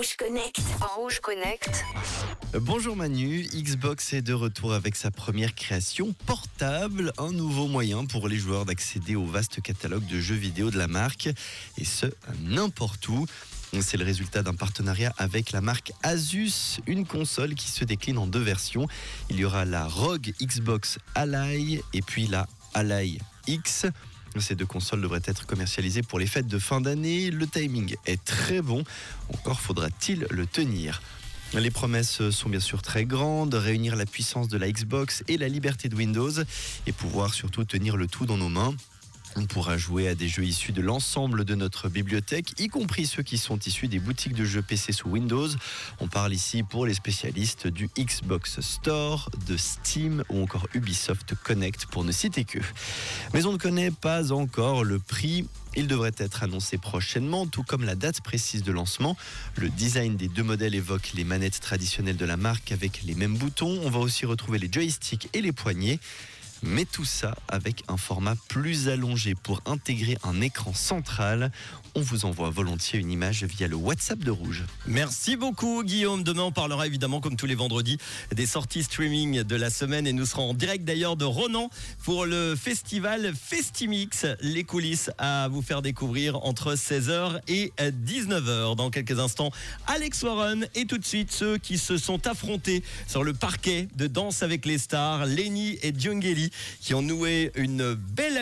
Rouge Connect. Rouge Connect. Bonjour Manu, Xbox est de retour avec sa première création portable, un nouveau moyen pour les joueurs d'accéder au vaste catalogue de jeux vidéo de la marque, et ce, n'importe où. C'est le résultat d'un partenariat avec la marque Asus, une console qui se décline en deux versions. Il y aura la ROG Xbox Ally et puis la Ally X. Ces deux consoles devraient être commercialisées pour les fêtes de fin d'année. Le timing est très bon, encore faudra-t-il le tenir. Les promesses sont bien sûr très grandes, réunir la puissance de la Xbox et la liberté de Windows et pouvoir surtout tenir le tout dans nos mains. On pourra jouer à des jeux issus de l'ensemble de notre bibliothèque, y compris ceux qui sont issus des boutiques de jeux PC sous Windows. On parle ici pour les spécialistes du Xbox Store, de Steam ou encore Ubisoft Connect pour ne citer qu'eux. Mais on ne connaît pas encore le prix. Il devrait être annoncé prochainement, tout comme la date précise de lancement. Le design des deux modèles évoque les manettes traditionnelles de la marque avec les mêmes boutons. On va aussi retrouver les joysticks et les poignées. Mais tout ça avec un format plus allongé pour intégrer un écran central. On vous envoie volontiers une image via le WhatsApp de Rouge. Merci beaucoup Guillaume. Demain on parlera évidemment comme tous les vendredis des sorties streaming de la semaine et nous serons en direct d'ailleurs de Ronan pour le festival Festimix. Les coulisses à vous faire découvrir entre 16h et 19h. Dans quelques instants, Alex Warren et tout de suite ceux qui se sont affrontés sur le parquet de Danse avec les stars, Lenny et Djungeli, qui ont noué une belle